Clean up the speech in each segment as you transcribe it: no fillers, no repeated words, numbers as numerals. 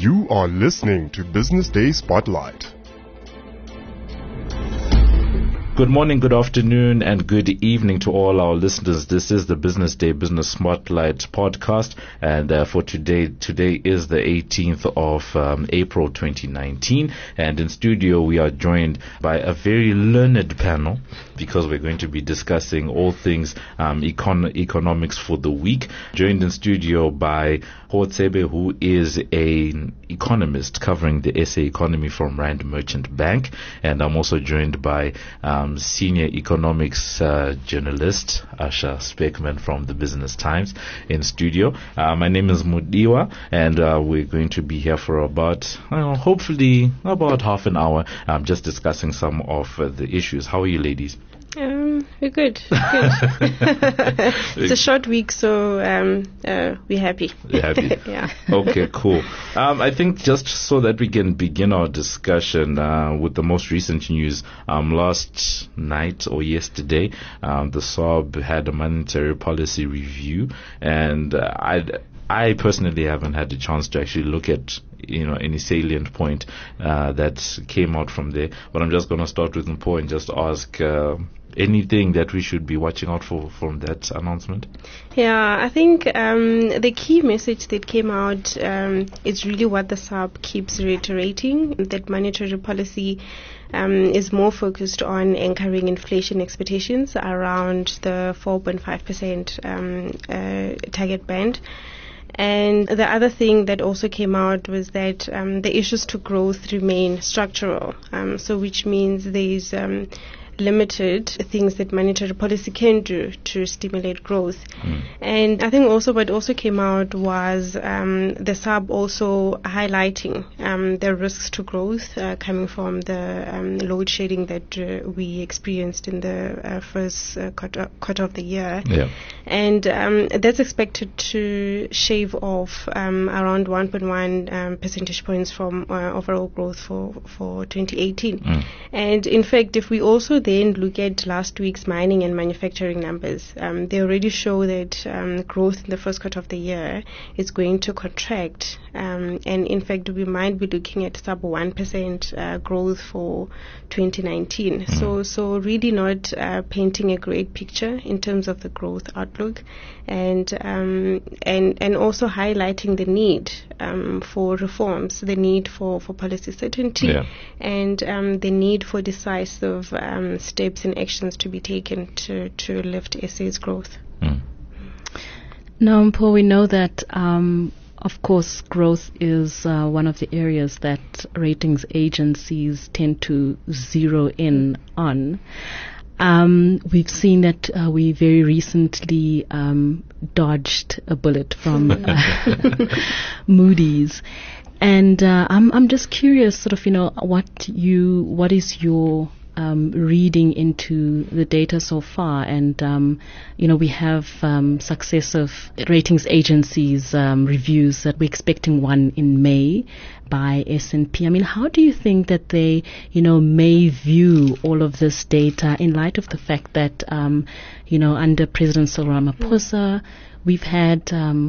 You are listening to Business Day Spotlight. Good morning, good afternoon, and good evening to all our listeners. This is the Business Day Business Spotlight podcast, and for today is the 18th of April 2019, and in studio we are joined by a very learned panel because we're going to be discussing all things economics for the week. Joined in studio by Hotsebe, who is an economist covering the SA economy from Rand Merchant Bank, and I'm also joined by senior economics journalist Asha Speckman from the Business Times in studio. My name is Mudiwa, and we're going to be here for about, hopefully about half an hour, just discussing some of the issues. How are you, ladies? We're good. It's a short week, so we're happy. You're happy? Yeah. Okay, cool. I think just so that we can begin our discussion with the most recent news, last night or yesterday, the SARB had a monetary policy review, and I personally haven't had the chance to actually look at any salient point that came out from there. But I'm just going to start with Mpo and just ask anything that we should be watching out for from that announcement. Yeah, I think the key message that came out is really what the SARB keeps reiterating, that monetary policy is more focused on anchoring inflation expectations around the 4.5% target band. And the other thing that also came out was that the issues to growth remain structural, so which means there's limited things that monetary policy can do to stimulate growth. And I think also what also came out was the SARB also highlighting the risks to growth coming from the load shedding that we experienced in the first quarter of the year. Yeah. And that's expected to shave off around 1.1 percentage points from overall growth for 2018. And in fact, if we also then look at last week's mining and manufacturing numbers, they already show that growth in the first quarter of the year is going to contract. And in fact, we might be looking at sub 1% growth for 2019. So really not painting a great picture in terms of the growth outlook, and also highlighting the need for reforms, the need for policy certainty, and the need for decisive steps and actions to be taken to lift SA's growth. Now, Mpo, we know that of course, growth is one of the areas that ratings agencies tend to zero in on. We've seen that we very recently dodged a bullet from Moody's, and I'm just curious, what is your reading into the data so far, and we have successive ratings agencies reviews that we're expecting one in May by S&P. I mean, how do you think that they may view all of this data in light of the fact that under President Cyril Ramaphosa we've had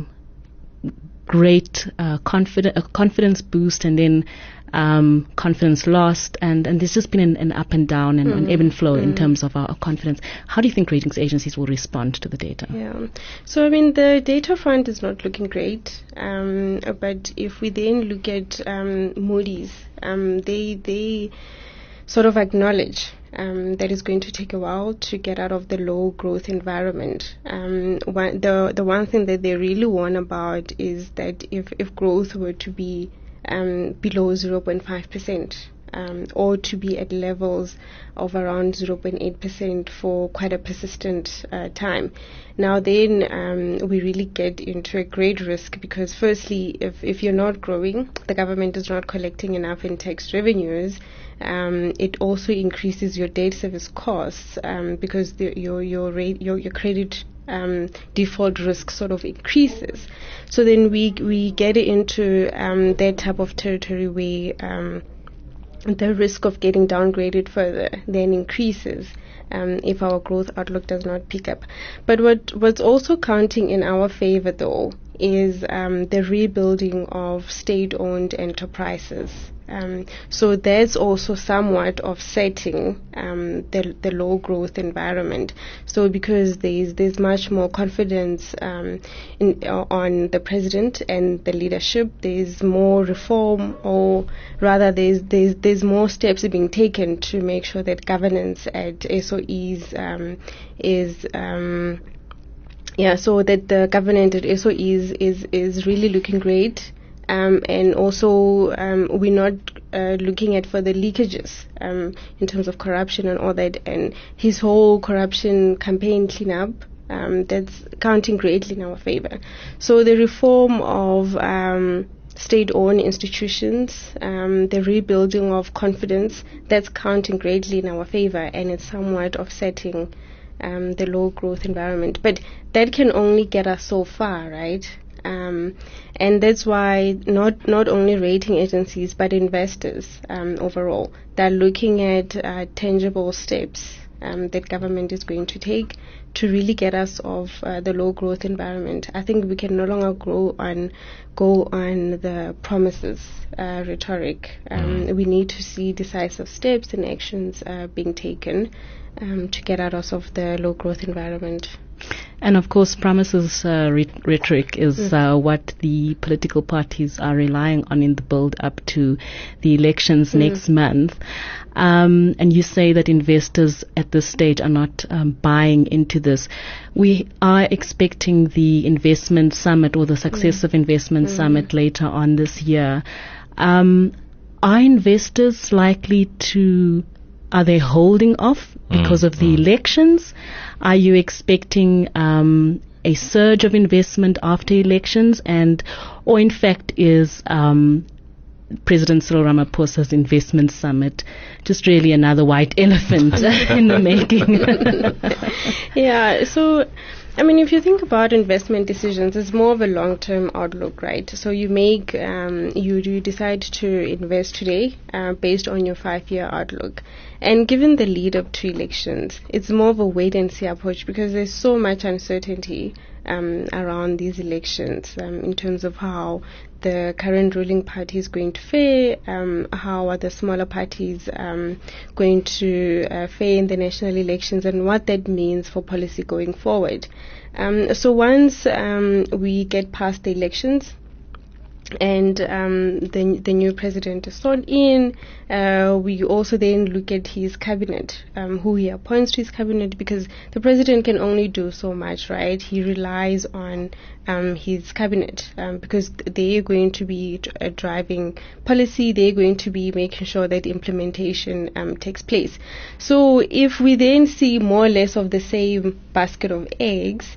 great confidence boost, and then confidence lost, and there's just been an up and down and an ebb and flow in terms of our confidence. How do you think ratings agencies will respond to the data? Yeah, so I mean, the data front is not looking great, but if we then look at Moody's, they sort of acknowledge that it's going to take a while to get out of the low growth environment. The one thing that they really warn about is that if growth were to be below 0.5%, or to be at levels of around 0.8% for quite a persistent time. Now then we really get into a great risk, because firstly, if you're not growing, the government is not collecting enough in tax revenues, it also increases your debt service costs, because your credit default risk sort of increases. So then we get into that type of territory where the risk of getting downgraded further then increases if our growth outlook does not pick up. But what's also counting in our favor, though, is the rebuilding of state-owned enterprises. So that's also somewhat offsetting the low growth environment. So because there's much more confidence on the president and the leadership, there's more reform, or rather there's more steps being taken to make sure that governance at SOEs is so that the governance at SOEs is really looking great. And also, we're not looking at further leakages in terms of corruption and all that. And his whole corruption campaign cleanup, that's counting greatly in our favor. So the reform of state-owned institutions, the rebuilding of confidence, that's counting greatly in our favor, and it's somewhat offsetting the low growth environment. But that can only get us so far, right? And that's why not only rating agencies but investors overall, they're looking at tangible steps that government is going to take to really get us off the low growth environment. I think we can no longer go on the promises rhetoric. We need to see decisive steps and actions being taken to get us of the low growth environment. And of course, promises rhetoric is what the political parties are relying on in the build up to the elections next month. And you say that investors at this stage are not buying into this. We are expecting the investment summit or the successive investment summit later on this year. Are investors likely to... Are they holding off because of the elections? Are you expecting a surge of investment after elections? Or in fact, is President Cyril Ramaphosa's investment summit just really another white elephant in the making? Yeah, so... I mean, if you think about investment decisions, it's more of a long-term outlook, right? So you make, you decide to invest today based on your 5-year outlook. And given the lead up to elections, it's more of a wait-and-see approach because there's so much uncertainty around these elections in terms of how the current ruling party is going to fare, how are the smaller parties going to fare in the national elections, and what that means for policy going forward. So once we get past the elections and the new president is sworn in, we also then look at his cabinet, who he appoints to his cabinet, because the president can only do so much, right? He relies on his cabinet because they are going to be driving policy, they're going to be making sure that implementation takes place. So if we then see more or less of the same basket of eggs,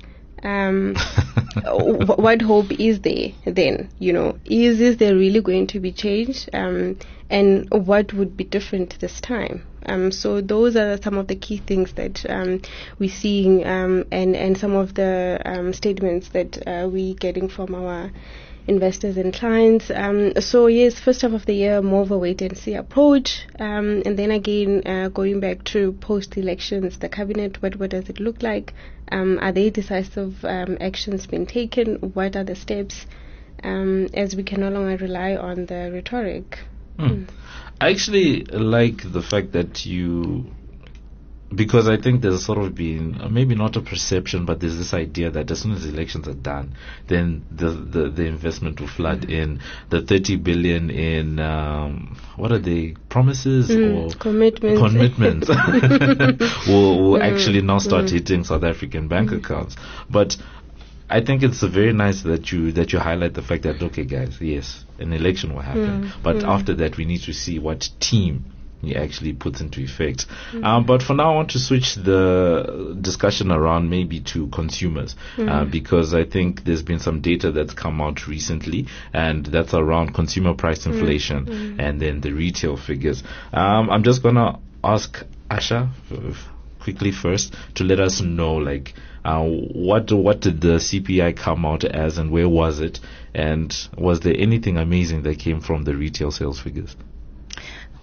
what hope is there then? Is there really going to be change? And what would be different this time? So those are some of the key things that we're seeing, and some of the statements that we're getting from our investors and clients. So yes, first half of the year, more of a wait-and-see approach. And then again, going back to post-elections, the cabinet, what does it look like? Are there decisive actions being taken? What are the steps? As we can no longer rely on the rhetoric. I actually like the fact that because I think there's sort of been maybe not a perception, but there's this idea that as soon as elections are done, then the investment will flood in. The 30 billion in what are they, promises or commitments will actually now start hitting South African bank accounts. But I think it's very nice that you highlight the fact that, okay guys, yes, an election will happen, but after that we need to see what team he actually puts into effect. But for now, I want to switch the discussion around maybe to consumers, because I think there's been some data that's come out recently, and that's around consumer price inflation and then the retail figures. I'm just going to ask Asha quickly first to let us know, like, what did the CPI come out as, and where was it, and was there anything amazing that came from the retail sales figures?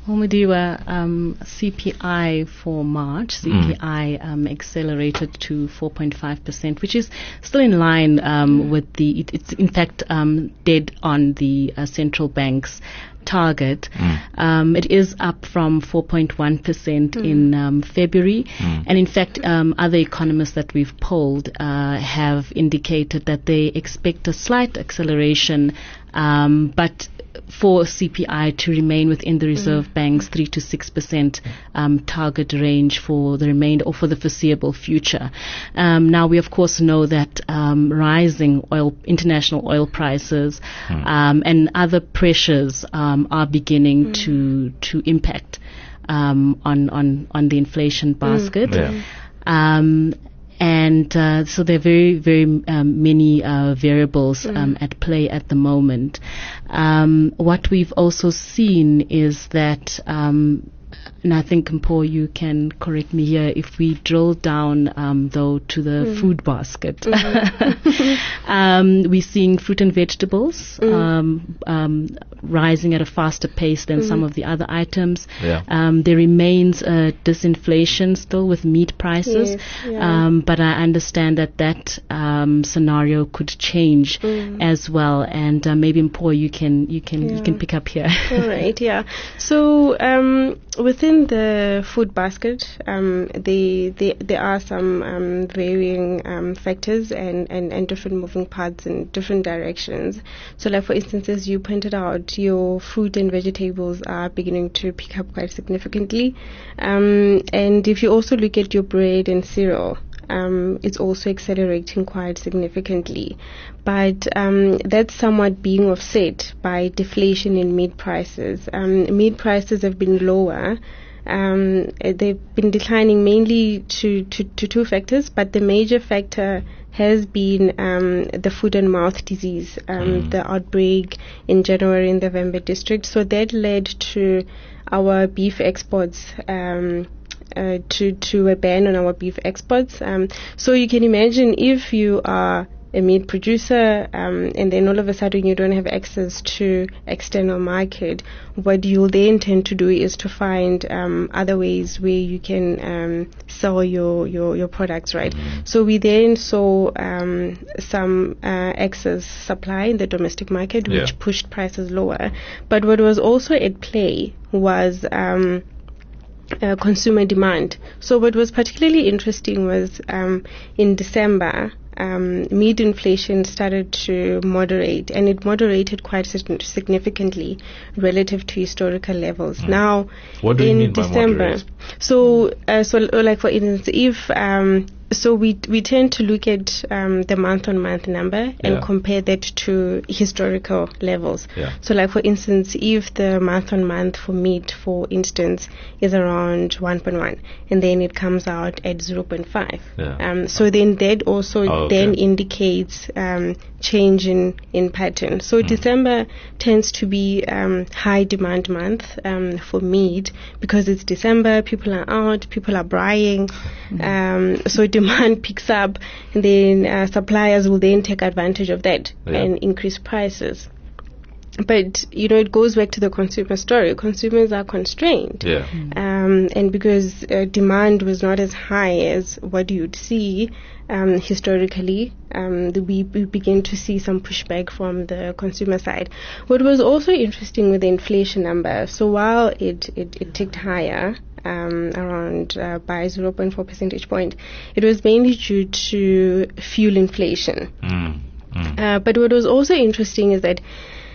Mudiwa, CPI for March, CPI accelerated to 4.5%, which is still in line with it's in fact dead on the central bank's target. It is up from 4.1% in February. And in fact, other economists that we've polled have indicated that they expect a slight acceleration, but for CPI to remain within the Reserve Bank's 3 to 6% target range for the remainder or for the foreseeable future. Now we of course know that rising international oil prices and other pressures are beginning to impact on the inflation basket. And so there are very, very many variables at play at the moment. What we've also seen is that, and I think, Mpho, you can correct me here, if we drill down, though, to the food basket, we're seeing fruit and vegetables rising at a faster pace than some of the other items. There remains a disinflation still with meat prices, but I understand that scenario could change as well. And maybe, Mpho, you can pick up here. All right, yeah. So within the food basket, there are some varying factors and different moving parts in different directions. So, like for instance, as you pointed out, your fruit and vegetables are beginning to pick up quite significantly. And if you also look at your bread and cereal, it's also accelerating quite significantly. But that's somewhat being offset by deflation in meat prices. Meat prices have been lower. They've been declining mainly to two factors, but the major factor has been the foot and mouth disease, the outbreak in January in the Vhembe district. So that led to our beef exports, to a ban on our beef exports. So you can imagine if you are a meat producer, and then all of a sudden you don't have access to external market, what you'll then tend to do is to find other ways where you can sell your products, right? So we then saw some excess supply in the domestic market, which pushed prices lower. But what was also at play was consumer demand. So what was particularly interesting was in December, meat inflation started to moderate, and it moderated quite significantly relative to historical levels. Now, what do you mean December, by moderate? So like for instance, if so we tend to look at the month-on-month number and compare that to historical levels. So like for instance, if the month-on-month for meat, for instance, is around 1.1, and then it comes out at 0.5. So then that also then indicates change in pattern. So December tends to be high demand month for meat because it's December, people are out, people are buying, so demand picks up, and then suppliers will then take advantage of that and increase prices. But, it goes back to the consumer story. Consumers are constrained. And because demand was not as high as what you'd see historically, we begin to see some pushback from the consumer side. What was also interesting with the inflation number, so while it ticked higher, around by 0.4 percentage point, it was mainly due to fuel inflation. But what was also interesting is that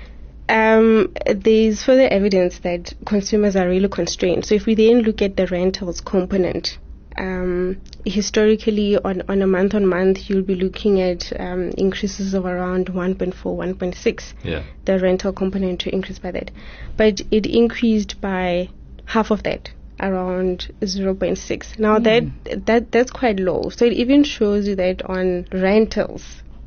there's further evidence that consumers are really constrained. So if we then look at the rentals component, historically on a month-on-month, you'll be looking at increases of around 1.4, 1.6. The rental component to increase by that. But it increased by half of that, around 0.6. Now that's quite low. So it even shows you that on rentals,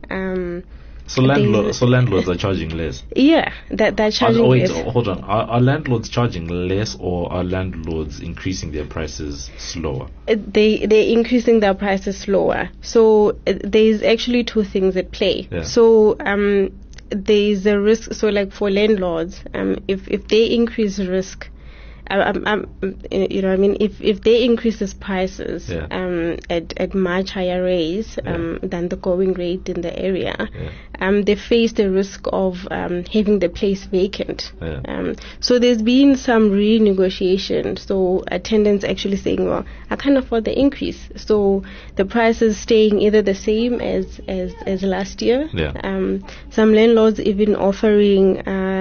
So landlords are charging less. Yeah, they're charging less. Hold on. Are landlords charging less, or are landlords increasing their prices slower? They're increasing their prices slower. So there's actually two things at play. So there's a risk. So like for landlords, if they increase risk, if they increase these prices at much higher rates than the going rate in the area, they face the risk of having the place vacant. So there's been some renegotiation. So attendants actually saying, well, I can't afford the increase. So the price is staying either the same as last year. Some landlords even offering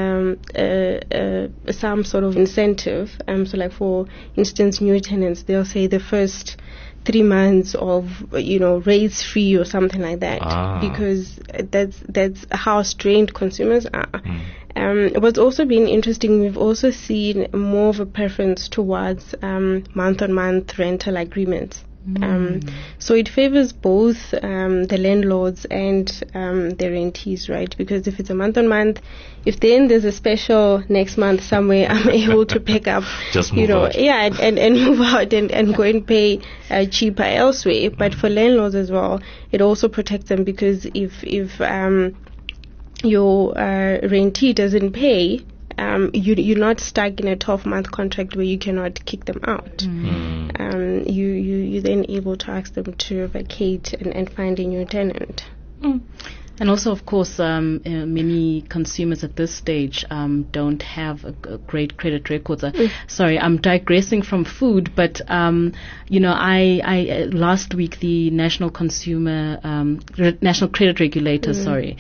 some sort of incentive. So like for instance, new tenants, they'll say the first 3 months of rates free or something like that, because that's how strained consumers are. What's also been interesting, we've also seen more of a preference towards month-on-month rental agreements. So it favors both the landlords and the rentees, right? Because if it's a month-on-month, if then there's a special next month somewhere, I'm able to pick up, just move out. and move out and go and pay cheaper elsewhere. But for landlords as well, it also protects them, because if your rentee doesn't pay, you're not stuck in a 12-month contract where you cannot kick them out. You're then able to ask them to vacate and find a new tenant. And also, of course, many consumers at this stage don't have a great credit record. Sorry, I'm digressing from food, but I last week the National Credit Regulator,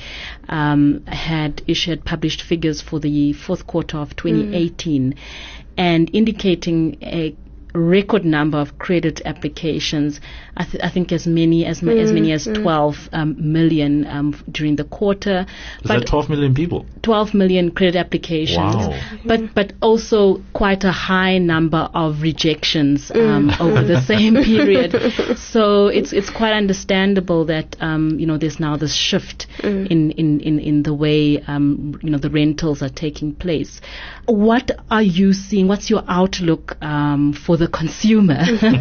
had published figures for the fourth quarter of 2018, and indicating a record number of credit applications. I think as many as 12 million during the quarter. Is that 12 million people? 12 million credit applications. Wow. But also quite a high number of rejections over the same period. So it's quite understandable that there's now this shift in the way the rentals are taking place. What are you seeing? What's your outlook for the consumer?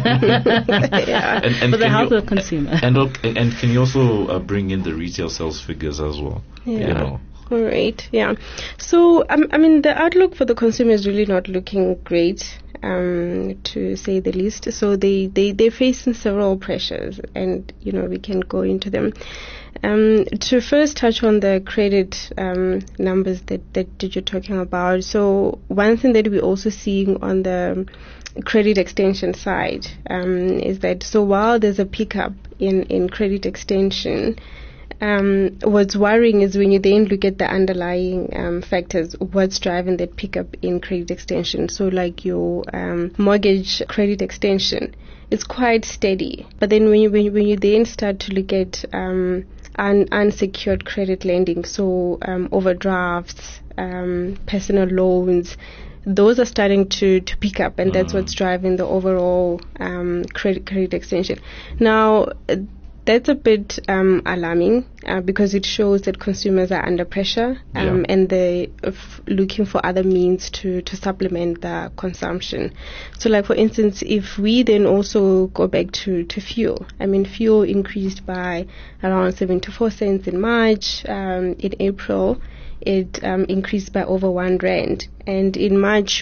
And for the health of the consumer. And can you also bring in the retail sales figures as well? All right. Yeah. So the outlook for the consumer is really not looking great, to say the least. So they're facing several pressures, and we can go into them. To first touch on the credit numbers that you're talking about. So one thing that we're also seeing on the credit extension side is that, so while there's a pickup in credit extension, what's worrying is when you then look at the underlying factors, what's driving that pickup in credit extension. So like your mortgage credit extension, it's quite steady. But then when you then start to look at unsecured credit lending, so overdrafts, personal loans, those are starting to pick up, and that's what's driving the overall credit extension. Now, that's a bit alarming because it shows that consumers are under pressure and they're looking for other means to supplement their consumption. So like for instance, if we then also go back to fuel, fuel increased by around 74 cents in March. In April, it increased by over 1 rand. And in March,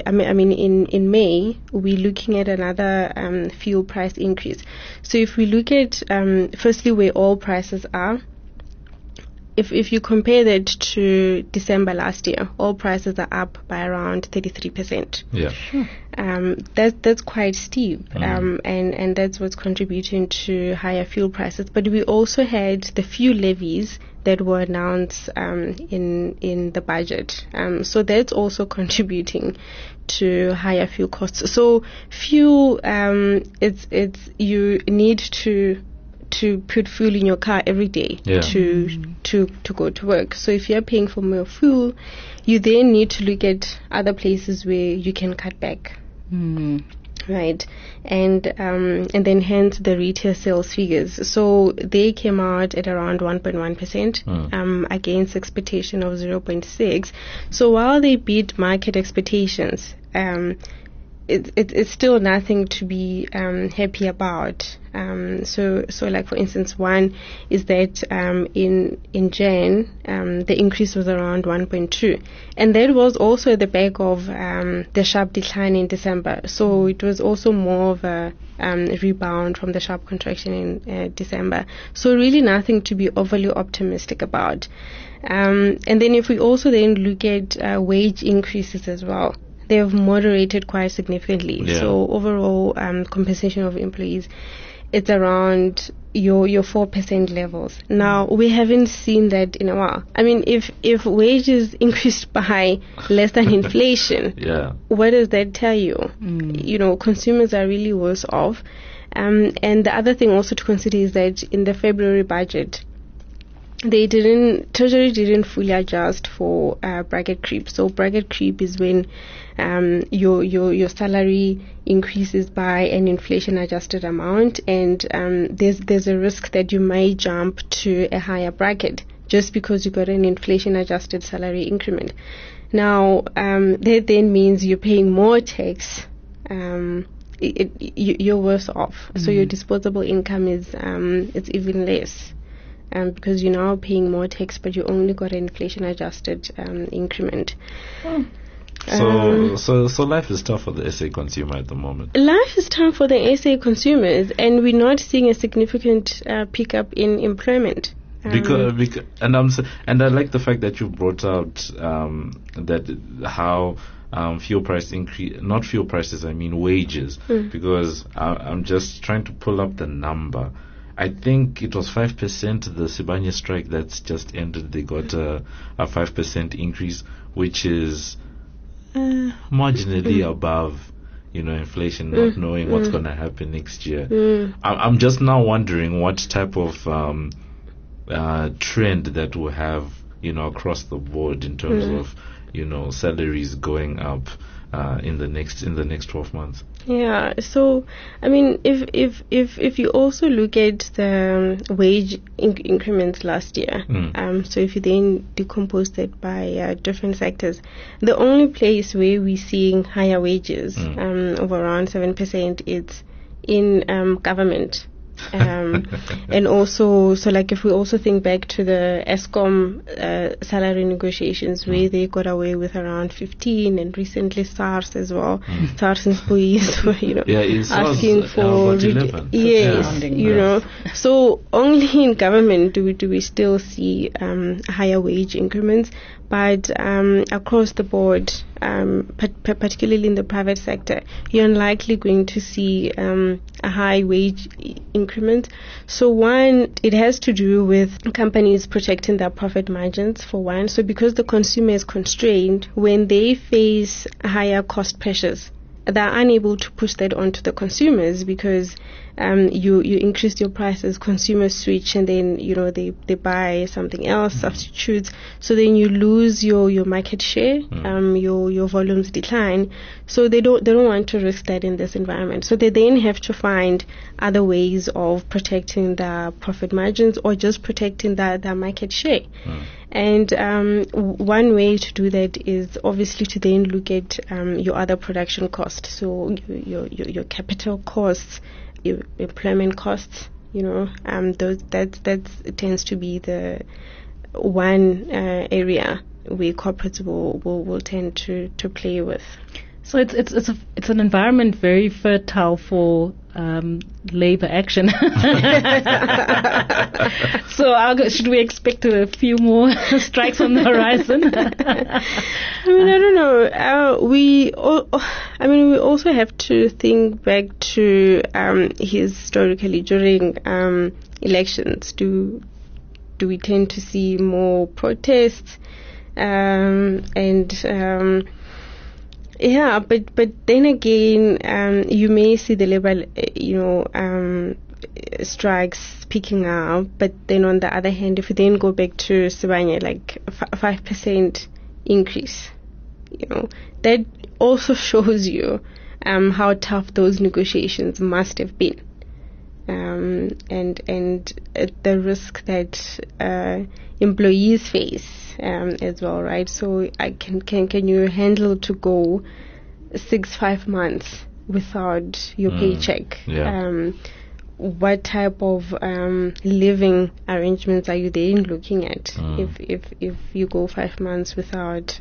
in May, we're looking at another fuel price increase. So if we look at, firstly, where oil prices are, if you compare that to December last year, oil prices are up by around 33%. Yeah. That's quite steep, and that's what's contributing to higher fuel prices. But we also had the fuel levies that were announced in the budget. So that's also contributing to higher fuel costs. So fuel, it's you need to put fuel in your car every day to go to work. So if you're paying for more fuel, you then need to look at other places where you can cut back. Right, and then hence the retail sales figures. So they came out at around 1.1% against expectation of 0.6. So while they beat market expectations, it's still nothing to be happy about. So like for instance, one is that in Jan the increase was around 1.2, and that was also the back of the sharp decline in December. So it was also more of a rebound from the sharp contraction in December. So really nothing to be overly optimistic about. And then if we also then look at wage increases as well, they have moderated quite significantly. Yeah. So overall compensation of employees, it's around your 4% levels. Now, we haven't seen that in a while. I mean, if wages increased by less than inflation, Yeah. what does that tell you? You know, consumers are really worse off. And the other thing also to consider is that in the February budget, Treasury didn't fully adjust for bracket creep. So bracket creep is when your salary increases by an inflation adjusted amount, and there's a risk that you may jump to a higher bracket just because you got an inflation adjusted salary increment. Now that then means you're paying more tax. You're worse off. So your disposable income is it's even less. Because you're now paying more tax, but you only got an inflation-adjusted increment. So life is tough for the SA consumer at the moment. Life is tough for the SA consumers, and we're not seeing a significant pickup in employment. Because and I like the fact that you brought out that how fuel price increase, not fuel prices, I mean wages, because I'm just trying to pull up the number. I think it was 5%, the Sibanye strike that's just ended. They got a 5% increase, which is marginally above, inflation, not knowing what's going to happen next year. I'm just now wondering what type of trend that will have, across the board in terms of, salaries going up in the next 12 months. Yeah, so I mean, if you also look at the wage increments last year, so if you then decompose that by different sectors, the only place where we're seeing higher wages of around 7% is in government. And also, so like if we also think back to the ESCOM salary negotiations where they got away with around 15, and recently SARS as well, SARS employees were asking for 11. Yes, so only in government do we still see higher wage increments, but across the board, particularly in the private sector, you're unlikely going to see a high wage increment. So one, it has to do with companies protecting their profit margins for one. So because the consumer is constrained, when they face higher cost pressures, they're unable to push that onto the consumers because you increase your prices, consumers switch, and then they buy something else, substitutes. So then you lose your market share, your volumes decline. So they don't want to risk that in this environment. So they then have to find other ways of protecting their profit margins or just protecting their market share. And one way to do that is obviously to then look at your other production costs, so your capital costs, your employment costs. That tends to be the one area where corporates will tend to play with. So it's an environment very fertile for labor action. So should we expect a few more strikes on the horizon? I mean, I don't know. We also have to think back to historically during elections. Do we tend to see more protests Yeah, but then again, you may see the labor, strikes picking up. But then on the other hand, if you then go back to Sibanye, like 5% increase, that also shows you how tough those negotiations must have been, and the risk that employees face as well, right? So can you handle to go 5 months without your paycheck? Yeah. What type of living arrangements are you then looking at if you go 5 months without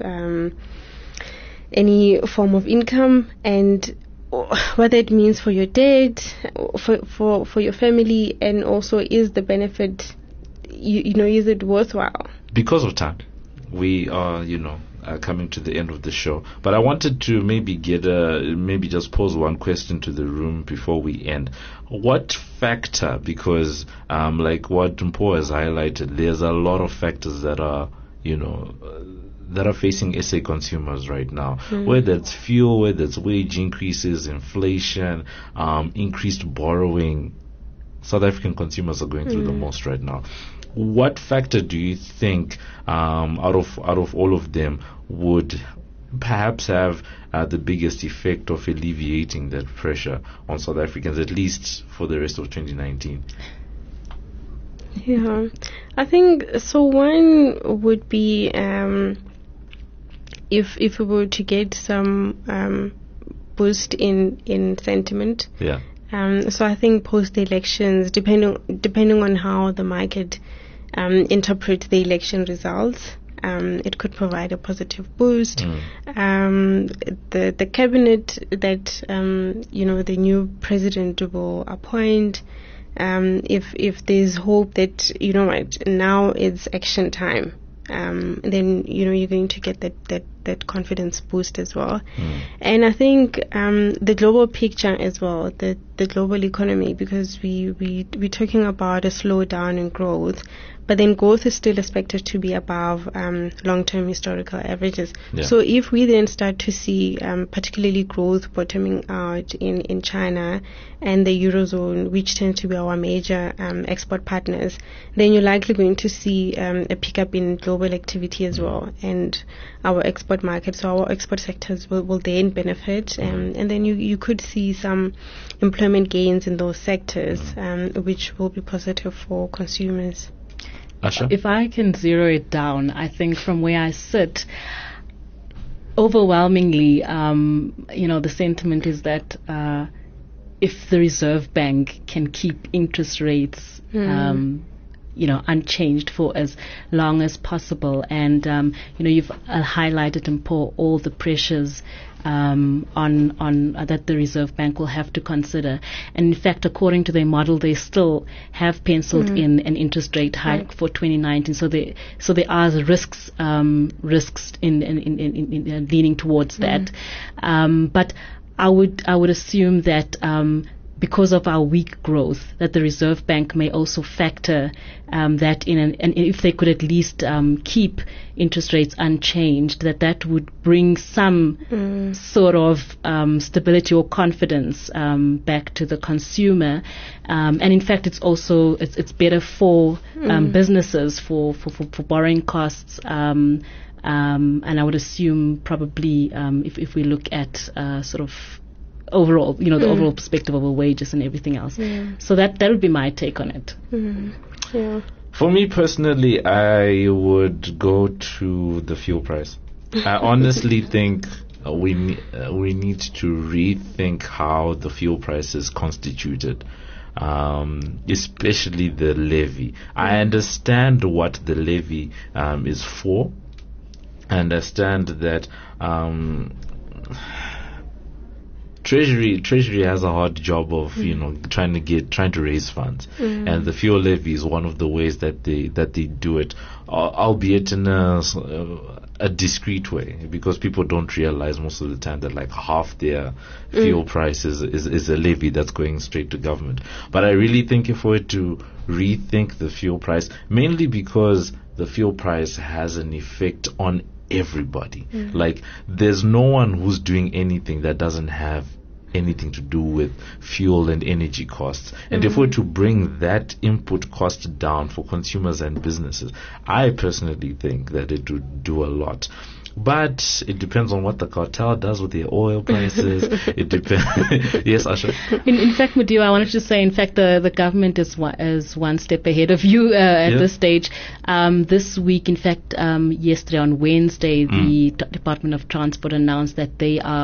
any form of income, and what that means for your dad, for your family, and also is the benefit, is it worthwhile? Because of time, we are, coming to the end of the show. But I wanted to maybe just pose one question to the room before we end. What factor, because like what Mpho has highlighted, there's a lot of factors that are, that are facing SA consumers right now, whether it's fuel, whether it's wage increases, inflation, increased borrowing. South African consumers are going through the most right now. What factor do you think, out of all of them, would perhaps have the biggest effect of alleviating that pressure on South Africans, at least for the rest of 2019? Yeah, I think so. One would be if we were to get some boost in sentiment. Yeah. So I think post-elections, depending on how the market interprets the election results, it could provide a positive boost. The cabinet that the new president will appoint, if there's hope that now it's action time, then you're going to get that confidence boost as well. And I think the global picture as well, the global economy, because we're talking about a slowdown in growth, but then growth is still expected to be above long-term historical averages. Yeah. So if we then start to see particularly growth bottoming out in China and the Eurozone, which tends to be our major export partners, then you're likely going to see a pickup in global activity as well, and our export markets, so our export sectors will then benefit, and then you could see some employment gains in those sectors, which will be positive for consumers. Asha? If I can zero it down, I think from where I sit, overwhelmingly, the sentiment is that if the Reserve Bank can keep interest rates unchanged for as long as possible, and you've highlighted, Mpho, all the pressures on that the Reserve Bank will have to consider. And in fact, according to their model, they still have penciled in an interest rate hike for 2019. So there are risks in leaning towards that. But I would assume that because of our weak growth, that the Reserve Bank may also factor that in, and if they could at least keep interest rates unchanged, that would bring some sort of stability or confidence back to the consumer. And in fact, it's better for businesses for borrowing costs. And I would assume probably if we look at sort of overall, the overall perspective of wages and everything else. So that would be my take on it. Yeah. For me personally, I would go to the fuel price. I honestly think we need to rethink how the fuel price is constituted, especially the levy. I understand what the levy is for. I understand that Treasury has a hard job of trying to raise funds, and the fuel levy is one of the ways that they do it, albeit in a discreet way, because people don't realize most of the time that like half their fuel price is a levy that's going straight to government. But I really think if we were to rethink the fuel price, mainly because the fuel price has an effect on everybody. Like, there's no one who's doing anything that doesn't have anything to do with fuel and energy costs. And if we're to bring that input cost down for consumers and businesses, I personally think that it would do a lot. But it depends on what the cartel does with their oil prices. It depends. Yes, Asha? In fact, Mudiwa, I wanted to say, in fact, the government is one step ahead of you at this stage. This week, in fact, yesterday on Wednesday, the Department of Transport announced that they are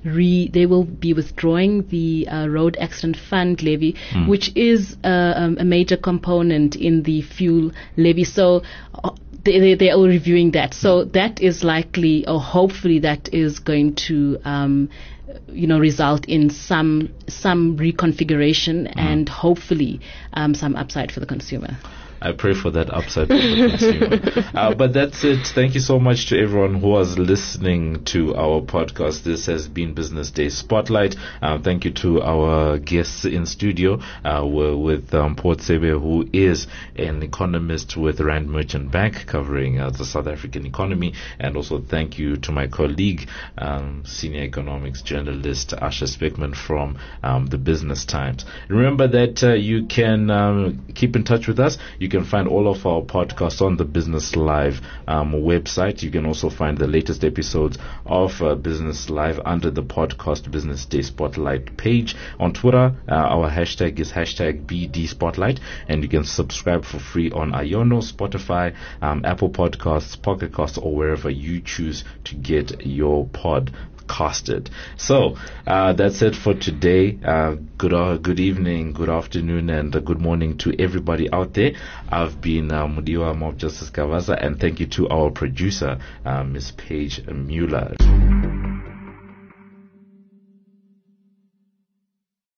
they will be withdrawing the road accident fund levy, which is a major component in the fuel levy. So they are reviewing that. So that is likely, or hopefully that is going to result in some reconfiguration and hopefully some upside for the consumer. I pray for that upside for the consumer. But that's it. Thank you so much to everyone who was listening to our podcast. This has been Business Day Spotlight. Thank you to our guests in studio. We're with Port Sebe, who is an economist with Rand Merchant Bank, covering the South African economy. And also thank you to my colleague, senior economics journalist Asha Speckman from the Business Times. Remember that you can keep in touch with us. You can find all of our podcasts on the Business Live website. You can also find the latest episodes of Business Live under the podcast Business Day Spotlight page. On Twitter, our hashtag is #BD Spotlight, and you can subscribe for free on Iono, Spotify, Apple Podcasts, Pocket Casts, or wherever you choose to get your podcasted. So that's it for today. Good evening, good afternoon, and good morning to everybody out there. I've been Mudiwa Mob Justice Kavaza, and thank you to our producer, Miss Paige Mueller.